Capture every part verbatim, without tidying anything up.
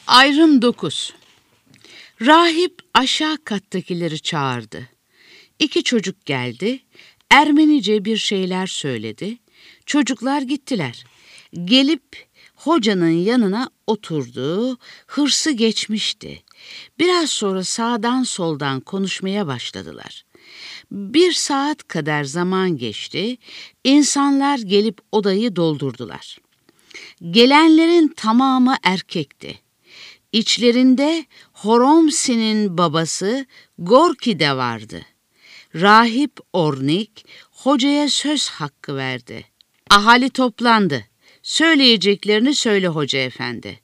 Ayrım dokuz. Rahip aşağı kattakileri çağırdı. İki çocuk geldi, Ermenice bir şeyler söyledi. Çocuklar gittiler. Gelip hocanın yanına oturdu, hırsı geçmişti. Biraz sonra sağdan soldan konuşmaya başladılar. Bir saat kadar zaman geçti, insanlar gelip odayı doldurdular. Gelenlerin tamamı erkekti. İçlerinde Horomsi'nin babası Gorki de vardı. Rahip Ornik hocaya söz hakkı verdi. Ahali toplandı. Söyleyeceklerini söyle hoca efendi.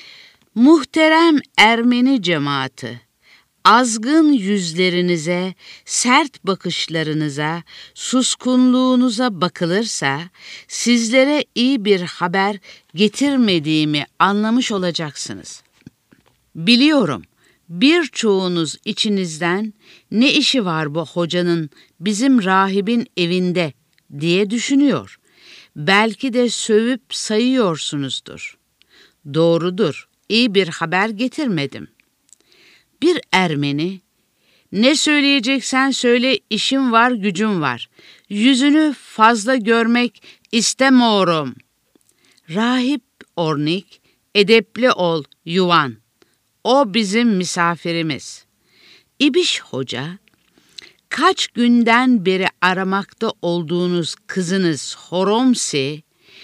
Muhterem Ermeni cemaati, azgın yüzlerinize, sert bakışlarınıza, suskunluğunuza bakılırsa sizlere iyi bir haber getirmediğimi anlamış olacaksınız. Biliyorum, birçoğunuz içinizden ne işi var bu hocanın bizim rahibin evinde diye düşünüyor. Belki de sövüp sayıyorsunuzdur. Doğrudur, iyi bir haber getirmedim. Bir Ermeni, ne söyleyeceksen söyle, işim var, gücüm var. Yüzünü fazla görmek istemiyorum. Rahip Ornik, edepli ol, yuvan. O bizim misafirimiz. İbiş Hoca, kaç günden beri aramakta olduğunuz kızınız Horomsi,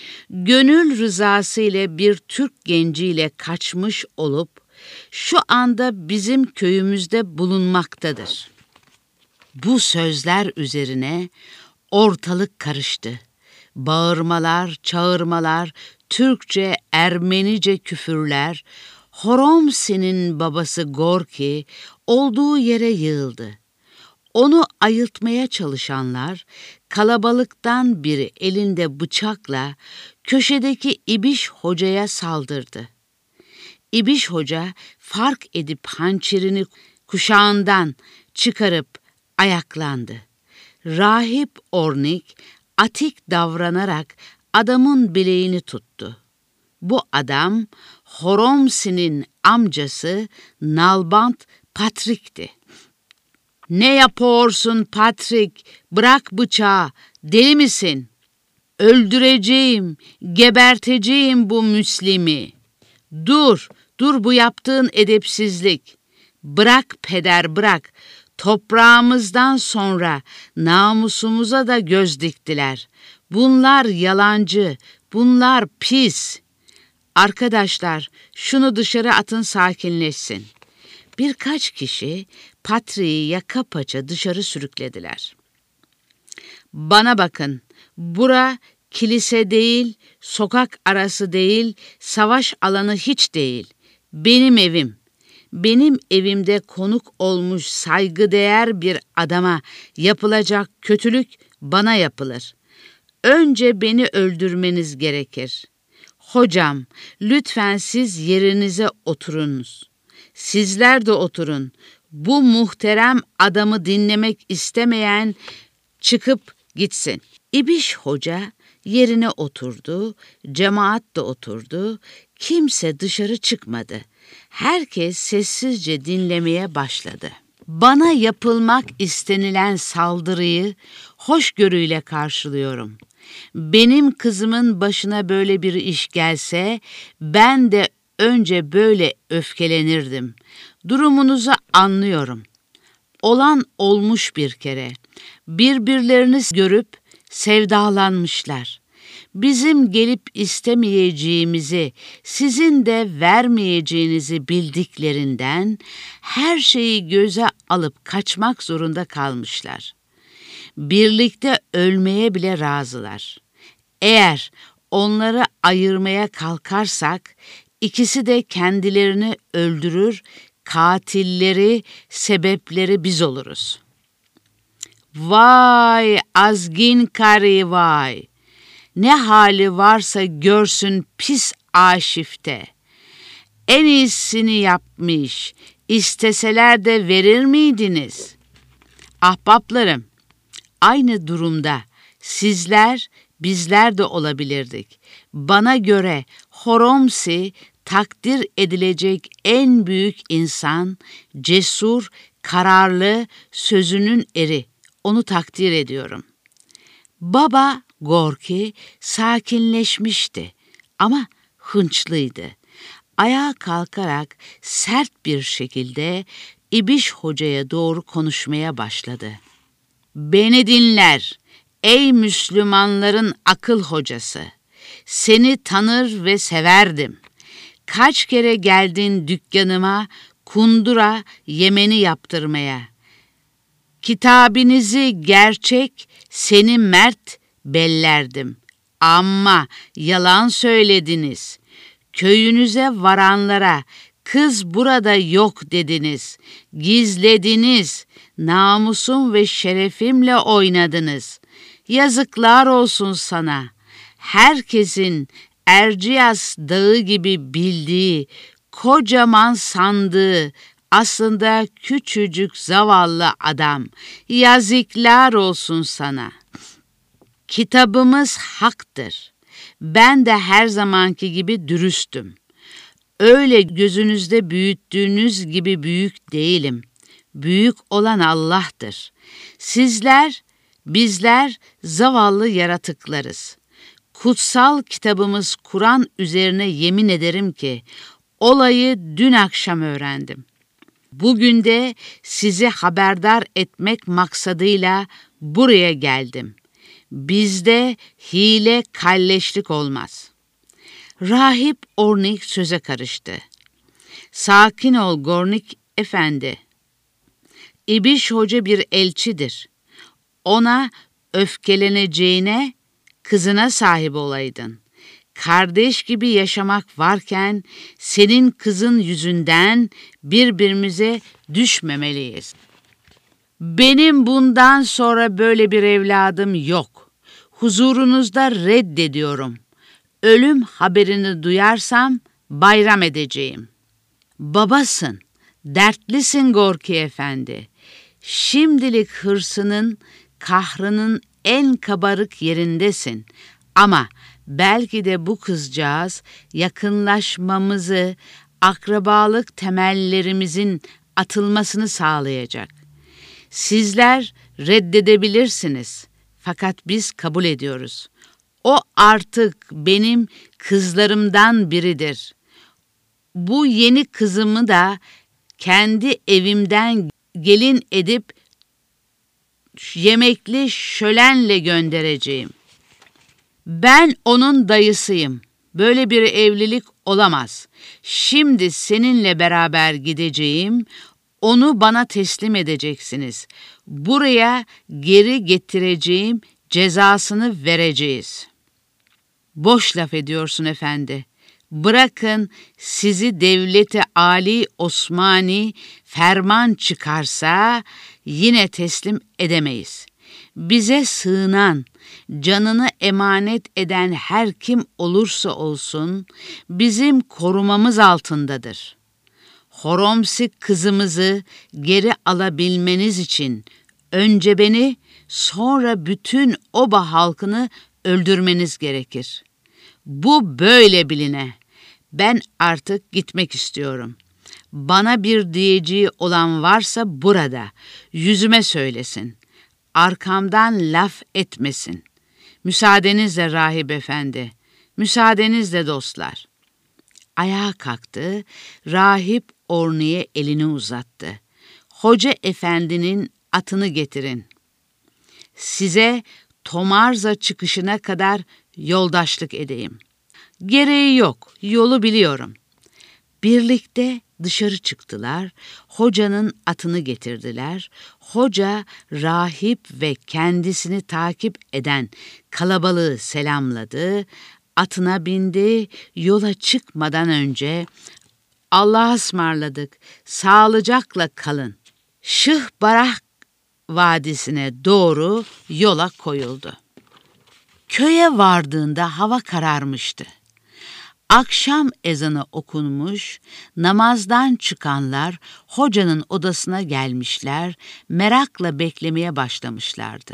gönül rızası ile bir Türk genciyle kaçmış olup, şu anda bizim köyümüzde bulunmaktadır. Bu sözler üzerine ortalık karıştı. Bağırmalar, çağırmalar, Türkçe, Ermenice küfürler, Horomsi'nin babası Gorki olduğu yere yığıldı. Onu ayıltmaya çalışanlar, kalabalıktan biri elinde bıçakla köşedeki İbiş Hoca'ya saldırdı. İbiş Hoca fark edip hançerini kuşağından çıkarıp ayaklandı. Rahip Ornik atik davranarak adamın bileğini tuttu. Bu adam Horomsi'nin amcası Nalbant Patrik'ti. "Ne yapıyorsun Patrik? Bırak bıçağı, deli misin? Öldüreceğim, geberteceğim bu Müslim'i. Dur, dur bu yaptığın edepsizlik. Bırak peder, bırak. Toprağımızdan sonra namusumuza da göz diktiler. Bunlar yalancı, bunlar pis. Arkadaşlar, şunu dışarı atın, sakinleşsin." Birkaç kişi Patriği yaka paça dışarı sürüklediler. "Bana bakın, bura kilise değil, sokak arası değil, savaş alanı hiç değil. Benim evim. Benim evimde konuk olmuş saygıdeğer bir adama yapılacak kötülük bana yapılır. Önce beni öldürmeniz gerekir. Hocam, lütfen siz yerinize oturunuz. Sizler de oturun. Bu muhterem adamı dinlemek istemeyen çıkıp gitsin." İbiş Hoca yerine oturdu, cemaat de oturdu, kimse dışarı çıkmadı. Herkes sessizce dinlemeye başladı. Bana yapılmak istenilen saldırıyı hoşgörüyle karşılıyorum. Benim kızımın başına böyle bir iş gelse, ben de önce böyle öfkelenirdim. Durumunuzu anlıyorum. Olan olmuş bir kere. Birbirlerini görüp sevdalanmışlar. Bizim gelip istemeyeceğimizi, sizin de vermeyeceğinizi bildiklerinden her şeyi göze alıp kaçmak zorunda kalmışlar. Birlikte ölmeye bile razılar. Eğer onları ayırmaya kalkarsak, ikisi de kendilerini öldürür, katilleri, sebepleri biz oluruz. Vay azgın karı vay! Ne hali varsa görsün pis aşifte. En iyisini yapmış, isteseler de verir miydiniz? Ahbaplarım, aynı durumda sizler, bizler de olabilirdik. Bana göre Horomsi takdir edilecek en büyük insan, cesur, kararlı, sözünün eri. Onu takdir ediyorum. Baba Gorki sakinleşmişti ama hınçlıydı. Ayağa kalkarak sert bir şekilde İbiş Hoca'ya doğru konuşmaya başladı. Beni dinler, ey Müslümanların akıl hocası. Seni tanır ve severdim. Kaç kere geldin dükkanıma kundura yemeni yaptırmaya. Kitabinizi gerçek, seni mert bellerdim. Ama yalan söylediniz. Köyünüze varanlara kız burada yok dediniz. Gizlediniz. Namusum ve şerefimle oynadınız. Yazıklar olsun sana. Herkesin Erciyes Dağı gibi bildiği, kocaman sandığı, aslında küçücük zavallı adam. Yazıklar olsun sana. Kitabımız haktır. Ben de her zamanki gibi dürüstüm. Öyle gözünüzde büyüttüğünüz gibi büyük değilim. Büyük olan Allah'tır. Sizler, bizler zavallı yaratıklarız. Kutsal kitabımız Kur'an üzerine yemin ederim ki olayı dün akşam öğrendim. Bugün de sizi haberdar etmek maksadıyla buraya geldim. Bizde hile kalleşlik olmaz. Rahip Ornik söze karıştı. Sakin ol Gornik efendi. İbiş Hoca bir elçidir. Ona öfkeleneceğine kızına sahip olaydın. Kardeş gibi yaşamak varken senin kızın yüzünden birbirimize düşmemeliyiz. Benim bundan sonra böyle bir evladım yok. Huzurunuzda reddediyorum. Ölüm haberini duyarsam bayram edeceğim. Babasın, dertlisin Gorki Efendi. Şimdilik hırsının, kahrının en kabarık yerindesin. Ama belki de bu kızcağız yakınlaşmamızı, akrabalık temellerimizin atılmasını sağlayacak. Sizler reddedebilirsiniz. Fakat biz kabul ediyoruz. O artık benim kızlarımdan biridir. Bu yeni kızımı da kendi evimden gelin edip yemekli şölenle göndereceğim. Ben onun dayısıyım. Böyle bir evlilik olamaz. Şimdi seninle beraber gideceğim. Onu bana teslim edeceksiniz. Buraya geri getireceğim, cezasını vereceğiz. Boş laf ediyorsun efendi. Bırakın sizi devleti Ali Osmani ferman çıkarsa yine teslim edemeyiz. Bize sığınan, canını emanet eden her kim olursa olsun bizim korumamız altındadır. Horomsik kızımızı geri alabilmeniz için önce beni, sonra bütün oba halkını öldürmeniz gerekir. Bu böyle biline. Ben artık gitmek istiyorum. Bana bir diyeceği olan varsa burada, yüzüme söylesin. Arkamdan laf etmesin. Müsaadenizle rahip efendi, müsaadenizle dostlar. Ayağa kalktı, rahip Orni'ye elini uzattı. Hoca efendinin atını getirin. Size Tomarza çıkışına kadar yoldaşlık edeyim. Gereği yok, yolu biliyorum. Birlikte dışarı çıktılar, hocanın atını getirdiler. Hoca, rahip ve kendisini takip eden kalabalığı selamladı, atına bindi, yola çıkmadan önce Allah'a ısmarladık, sağlıcakla kalın. Şıhbarah Vadisi'ne doğru yola koyuldu. Köye vardığında hava kararmıştı. Akşam ezanı okunmuş, namazdan çıkanlar hocanın odasına gelmişler, merakla beklemeye başlamışlardı.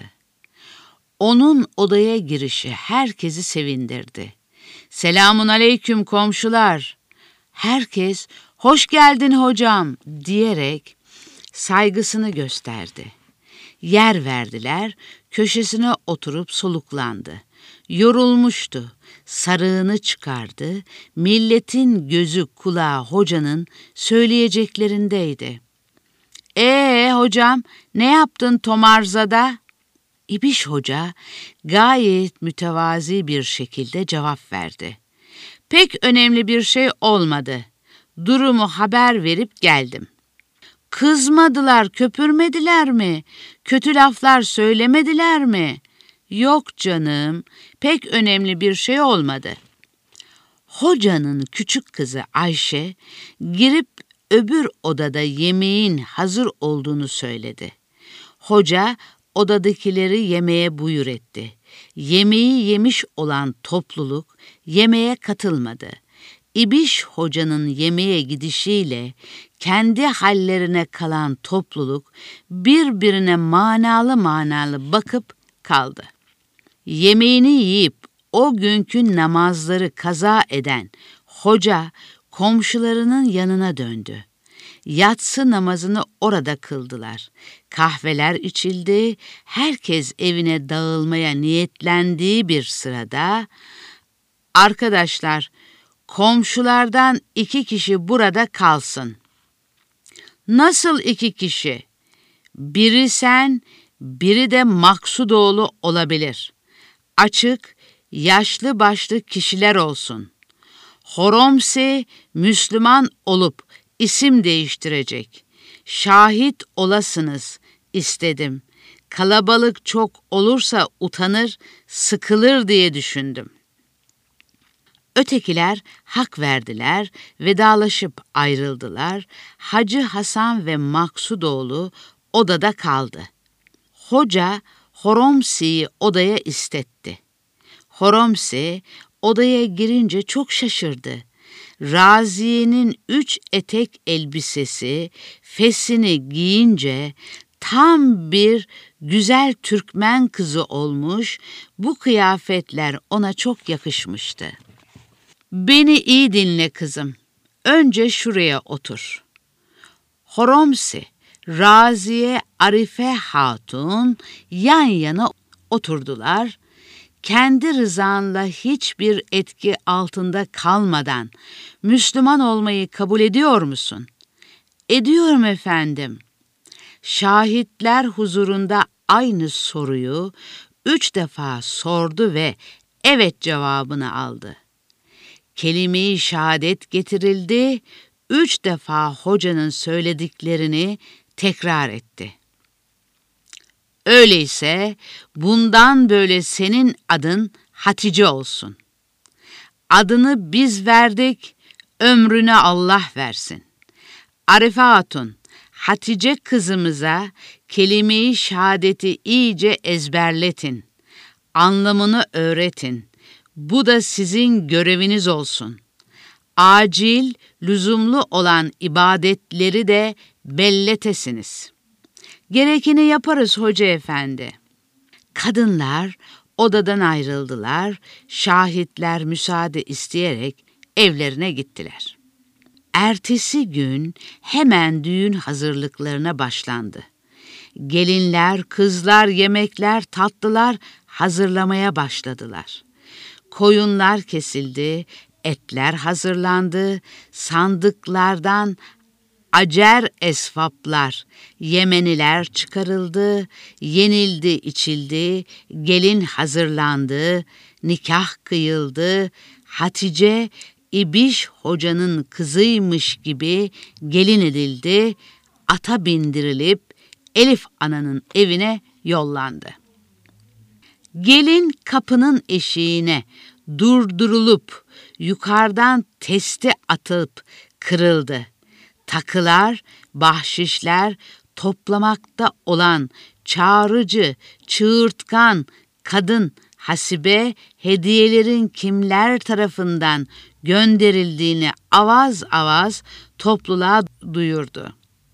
Onun odaya girişi herkesi sevindirdi. "Selamun aleyküm komşular. Herkes "Hoş geldin hocam" diyerek saygısını gösterdi. Yer verdiler, köşesine oturup soluklandı. Yorulmuştu, sarığını çıkardı, milletin gözü kulağı hocanın söyleyeceklerindeydi. "Ee hocam, ne yaptın Tomarza'da?" İbiş Hoca gayet mütevazi bir şekilde cevap verdi. "Pek önemli bir şey olmadı. Durumu haber verip geldim." "Kızmadılar, köpürmediler mi? Kötü laflar söylemediler mi?" "Yok canım, pek önemli bir şey olmadı." Hocanın küçük kızı Ayşe girip öbür odada yemeğin hazır olduğunu söyledi. Hoca odadakileri yemeğe buyur etti. Yemeği yemiş olan topluluk yemeğe katılmadı. İbiş Hoca'nın yemeğe gidişiyle kendi hallerine kalan topluluk birbirine manalı manalı bakıp kaldı. Yemeğini yiyip o günkü namazları kaza eden hoca komşularının yanına döndü. Yatsı namazını orada kıldılar. Kahveler içildi, herkes evine dağılmaya niyetlendiği bir sırada, "Arkadaşlar, komşulardan iki kişi burada kalsın." "Nasıl iki kişi?" "Biri sen, biri de Maksudoğlu olabilir. Açık, yaşlı başlı kişiler olsun. Horomsi Müslüman olup isim değiştirecek. Şahit olasınız istedim. Kalabalık çok olursa utanır, sıkılır diye düşündüm." Ötekiler hak verdiler, vedalaşıp ayrıldılar. Hacı Hasan ve Maksudoğlu odada kaldı. Hoca Horomsi'yi odaya istetti. Horomsi odaya girince çok şaşırdı. Raziye'nin üç etek elbisesi, fesini giyince tam bir güzel Türkmen kızı olmuş, bu kıyafetler ona çok yakışmıştı. "Beni iyi dinle kızım. Önce şuraya otur." Horomsi, Raziye, Arife Hatun yan yana oturdular. Kendi rızanla hiçbir etki altında kalmadan Müslüman olmayı kabul ediyor musun? "Ediyorum efendim." Şahitler huzurunda aynı soruyu üç defa sordu ve evet cevabını aldı. Kelime-i şehadet getirildi, üç defa hocanın söylediklerini tekrar etti. "Öyleyse bundan böyle senin adın Hatice olsun. Adını biz verdik, ömrüne Allah versin. Arife Hatun, Hatice kızımıza kelime-i şehadeti iyice ezberletin, anlamını öğretin. Bu da sizin göreviniz olsun. Acil, lüzumlu olan ibadetleri de belletesiniz." "Gerekeni yaparız hoca efendi." Kadınlar odadan ayrıldılar, şahitler müsaade isteyerek evlerine gittiler. Ertesi gün hemen düğün hazırlıklarına başlandı. Gelinler, kızlar yemekler, tatlılar hazırlamaya başladılar. Koyunlar kesildi, etler hazırlandı, sandıklardan acer esvaplar, Yemeniler çıkarıldı, yenildi içildi, gelin hazırlandı, nikah kıyıldı. Hatice, İbiş Hoca'nın kızıymış gibi gelin edildi, ata bindirilip Elif Ana'nın evine yollandı. Gelin kapının eşiğine durdurulup yukarıdan testi atıp kırıldı. Takılar, bahşişler toplamakta olan çağrıcı, çığırtkan kadın Hasibe hediyelerin kimler tarafından gönderildiğini avaz avaz topluluğa duyurdu.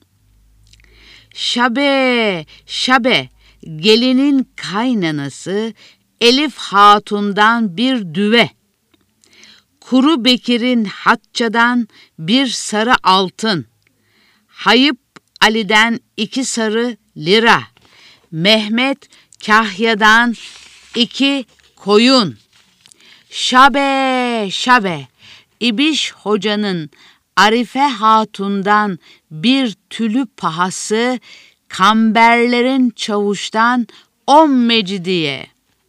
"Şabe, şabe, gelinin kaynanası Elif Hatun'dan bir düve. Kuru Bekir'in Hatça'dan bir sarı altın, Hayıp Ali'den iki sarı lira, Mehmet Kahya'dan iki koyun, Şabe şabe, İbiş Hoca'nın Arife Hatun'dan bir tülü pahası, Kamberlerin Çavuş'tan on mecidiye.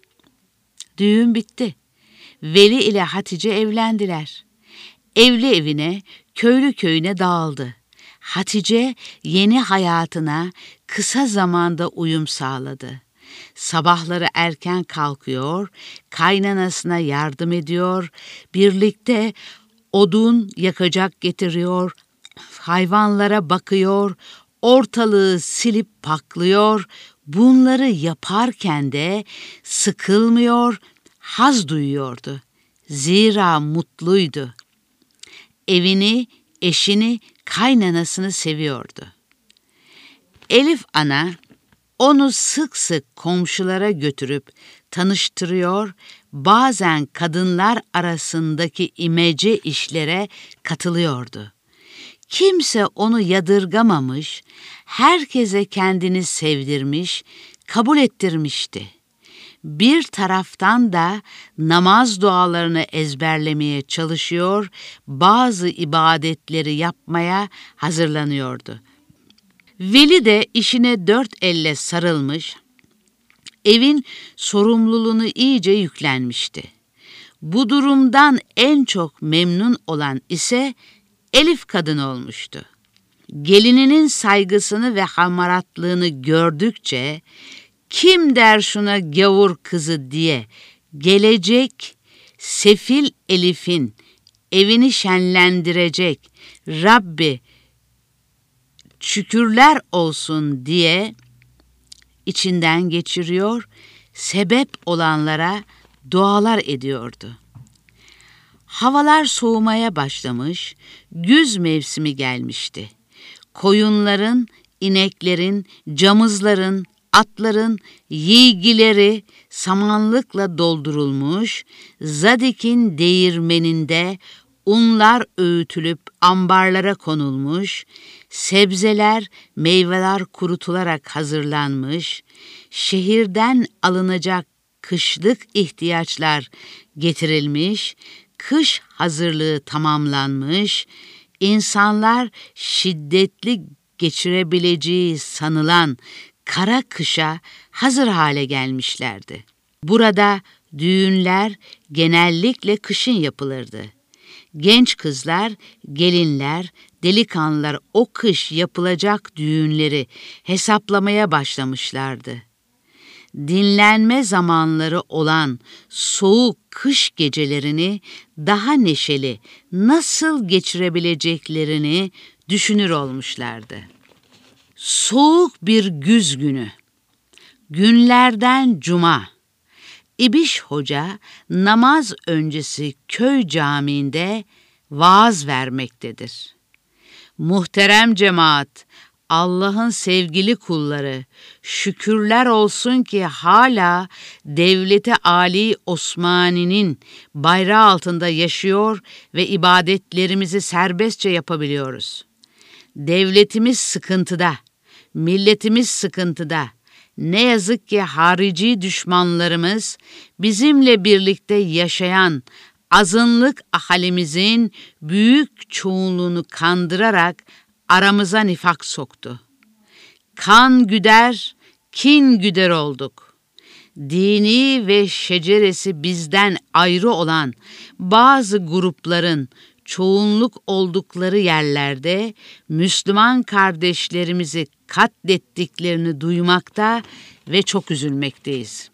Düğün bitti. Veli ile Hatice evlendiler. Evli evine, köylü köyüne dağıldı. Hatice yeni hayatına kısa zamanda uyum sağladı. Sabahları erken kalkıyor, kaynanasına yardım ediyor, birlikte odun yakacak getiriyor, hayvanlara bakıyor, ortalığı silip paklıyor. Bunları yaparken de sıkılmıyor, haz duyuyordu. Zira mutluydu. Evini, eşini, kaynanasını seviyordu. Elif ana onu sık sık komşulara götürüp tanıştırıyor, bazen kadınlar arasındaki imece işlere katılıyordu. Kimse onu yadırgamamış, herkese kendini sevdirmiş, kabul ettirmişti. Bir taraftan da namaz dualarını ezberlemeye çalışıyor, bazı ibadetleri yapmaya hazırlanıyordu. Veli de işine dört elle sarılmış, evin sorumluluğunu iyice yüklenmişti. Bu durumdan en çok memnun olan ise Elif kadın olmuştu. Gelininin saygısını ve hamaratlığını gördükçe, kim der şuna gavur kızı diye, gelecek sefil Elif'in evini şenlendirecek Rabbi şükürler olsun diye içinden geçiriyor, sebep olanlara dualar ediyordu. Havalar soğumaya başlamış, güz mevsimi gelmişti. Koyunların, ineklerin, camızların, atların yiğgileri samanlıkla doldurulmuş, Zadik'in değirmeninde unlar öğütülüp ambarlara konulmuş, sebzeler, meyveler kurutularak hazırlanmış, şehirden alınacak kışlık ihtiyaçlar getirilmiş, kış hazırlığı tamamlanmış, insanlar şiddetli geçirebileceği sanılan kara kışa hazır hale gelmişlerdi. Burada düğünler genellikle kışın yapılırdı. Genç kızlar, gelinler, delikanlılar o kış yapılacak düğünleri hesaplamaya başlamışlardı. Dinlenme zamanları olan soğuk kış gecelerini daha neşeli nasıl geçirebileceklerini düşünür olmuşlardı. Soğuk bir güz günü, günlerden cuma, İbiş Hoca namaz öncesi köy camiinde vaaz vermektedir. Muhterem cemaat, Allah'ın sevgili kulları, şükürler olsun ki hala Devleti Ali Osmani'nin bayrağı altında yaşıyor ve ibadetlerimizi serbestçe yapabiliyoruz. Devletimiz sıkıntıda, milletimiz sıkıntıda. Ne yazık ki harici düşmanlarımız bizimle birlikte yaşayan azınlık ahalimizin büyük çoğunluğunu kandırarak aramıza nifak soktu. Kan güder, kin güder olduk. Dini ve şeceresi bizden ayrı olan bazı grupların çoğunluk oldukları yerlerde Müslüman kardeşlerimizi katlettiklerini duymakta ve çok üzülmekteyiz.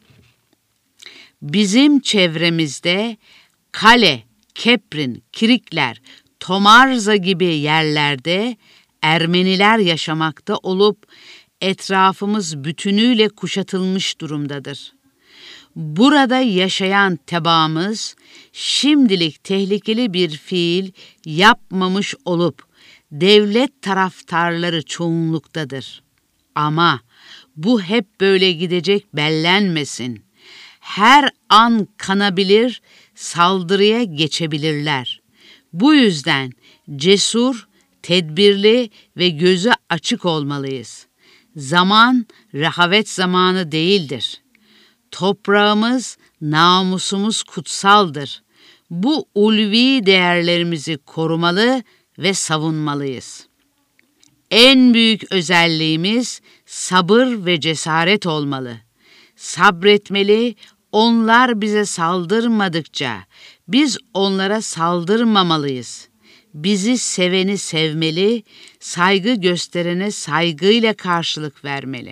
Bizim çevremizde Kale, Keprin, Kirikler, Tomarza gibi yerlerde Ermeniler yaşamakta olup etrafımız bütünüyle kuşatılmış durumdadır. Burada yaşayan tebaamız şimdilik tehlikeli bir fiil yapmamış olup devlet taraftarları çoğunluktadır. Ama bu hep böyle gidecek bellenmesin. Her an kanabilir, saldırıya geçebilirler. Bu yüzden cesur, tedbirli ve gözü açık olmalıyız. Zaman rehavet zamanı değildir. Toprağımız, namusumuz kutsaldır. Bu ulvi değerlerimizi korumalı ve savunmalıyız. En büyük özelliğimiz sabır ve cesaret olmalı. Sabretmeli, onlar bize saldırmadıkça biz onlara saldırmamalıyız. Bizi seveni sevmeli, saygı gösterene saygıyla karşılık vermeli.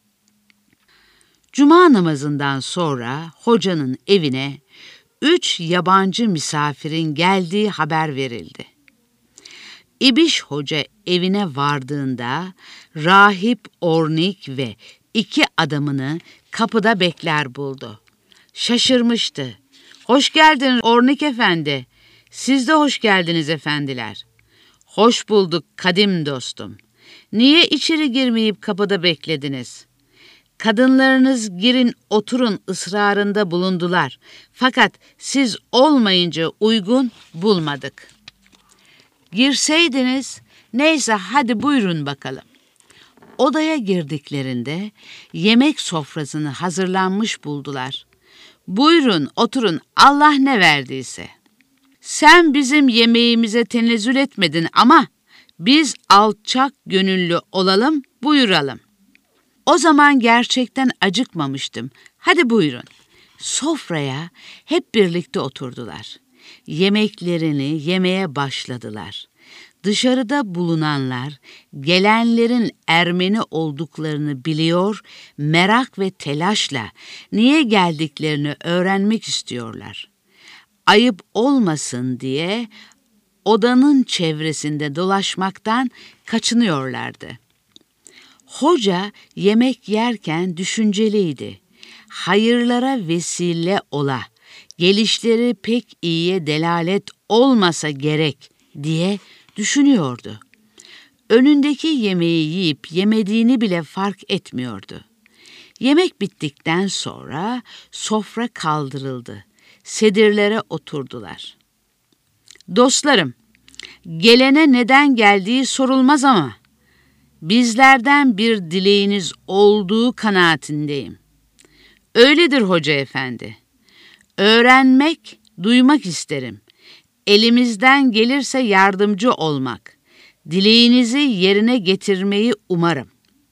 Cuma namazından sonra hocanın evine üç yabancı misafirin geldiği haber verildi. İbiş Hoca evine vardığında rahip Ornik ve iki adamını kapıda bekler buldu. Şaşırmıştı. "Hoş geldin Ornik Efendi." "Siz de hoş geldiniz efendiler." "Hoş bulduk kadim dostum. Niye içeri girmeyip kapıda beklediniz?" "Kadınlarınız girin oturun ısrarında bulundular. Fakat siz olmayınca uygun bulmadık." "Girseydiniz, neyse hadi buyurun bakalım." Odaya girdiklerinde yemek sofrasını hazırlanmış buldular. "Buyurun oturun, Allah ne verdiyse." "Sen bizim yemeğimize tenezzül etmedin ama biz alçak gönüllü olalım, buyuralım." "O zaman gerçekten acıkmamıştım. Hadi buyurun." Sofraya hep birlikte oturdular. Yemeklerini yemeye başladılar. Dışarıda bulunanlar gelenlerin Ermeni olduklarını biliyor, merak ve telaşla niye geldiklerini öğrenmek istiyorlar. Ayıp olmasın diye odanın çevresinde dolaşmaktan kaçınıyorlardı. Hoca yemek yerken düşünceliydi. Hayırlara vesile ola, gelişleri pek iyiye delalet olmasa gerek diye düşünüyordu. Önündeki yemeği yiyip yemediğini bile fark etmiyordu. Yemek bittikten sonra sofra kaldırıldı. Sedirlere oturdular. "Dostlarım, gelene neden geldiği sorulmaz ama bizlerden bir dileğiniz olduğu kanaatindeyim." "Öyledir hoca efendi. Öğrenmek, duymak isterim. Elimizden gelirse yardımcı olmak. Dileğinizi yerine getirmeyi umarım."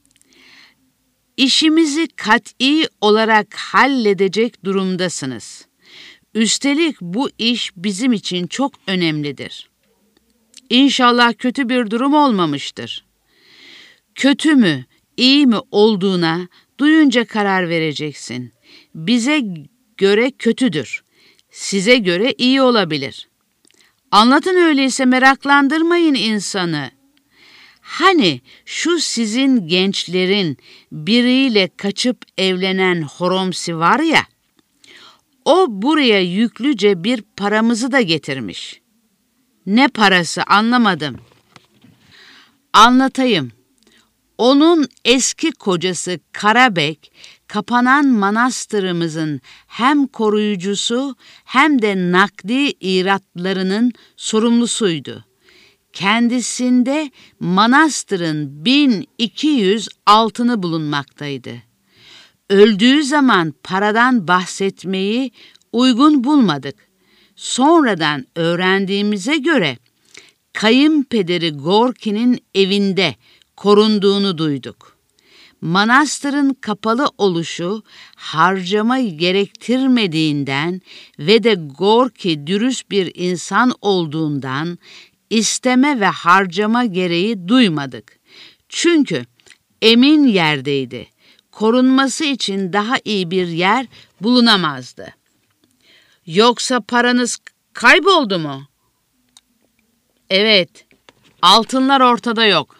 "İşimizi kat'i olarak halledecek durumdasınız. Üstelik bu iş bizim için çok önemlidir. İnşallah kötü bir durum olmamıştır." "Kötü mü, iyi mi olduğuna duyunca karar vereceksin. Bize göre kötüdür. Size göre iyi olabilir." "Anlatın öyleyse, meraklandırmayın insanı." "Hani şu sizin gençlerin biriyle kaçıp evlenen Horomsi var ya, o buraya yüklüce bir paramızı da getirmiş." "Ne parası, anlamadım." "Anlatayım. Onun eski kocası Karabek, kapanan manastırımızın hem koruyucusu hem de nakdi iratlarının sorumlusuydu. Kendisinde manastırın bin iki yüz altını bulunmaktaydı. Öldüğü zaman paradan bahsetmeyi uygun bulmadık. Sonradan öğrendiğimize göre kayınpederi Gorki'nin evinde korunduğunu duyduk. Manastırın kapalı oluşu harcama gerektirmediğinden ve de Gorki dürüst bir insan olduğundan isteme ve harcama gereği duymadık. Çünkü emin yerdeydi. Korunması için daha iyi bir yer bulunamazdı." "Yoksa paranız kayboldu mu?" "Evet, altınlar ortada yok."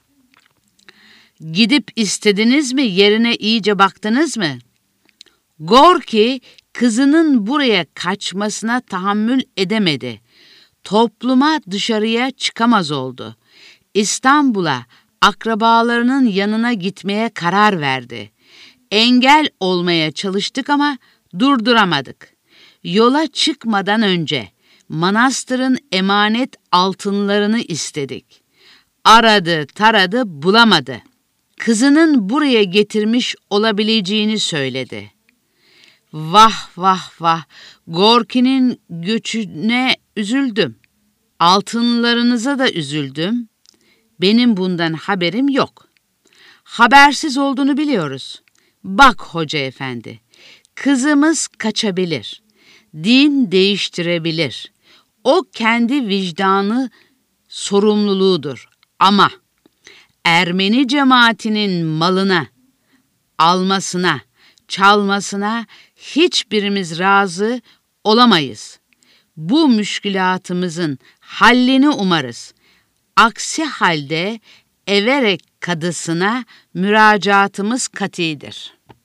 "Gidip istediniz mi, yerine iyice baktınız mı?" Gorki kızının buraya kaçmasına tahammül edemedi. Topluma dışarıya çıkamaz oldu. İstanbul'a akrabalarının yanına gitmeye karar verdi. Engel olmaya çalıştık ama durduramadık. yola çıkmadan önce manastırın emanet altınlarını istedik. Aradı, taradı, bulamadı. Kızının buraya getirmiş olabileceğini söyledi. Vah vah vah, Gorki'nin göçüne üzüldüm. Altınlarınıza da üzüldüm. Benim bundan haberim yok. Habersiz olduğunu biliyoruz. Bak hoca efendi, kızımız kaçabilir, din değiştirebilir. O kendi vicdanı sorumluluğudur. Ama Ermeni cemaatinin malına, almasına, çalmasına hiçbirimiz razı olamayız. Bu müşkülatımızın hallini umarız. Aksi halde Everek kadısına müracaatımız katidir.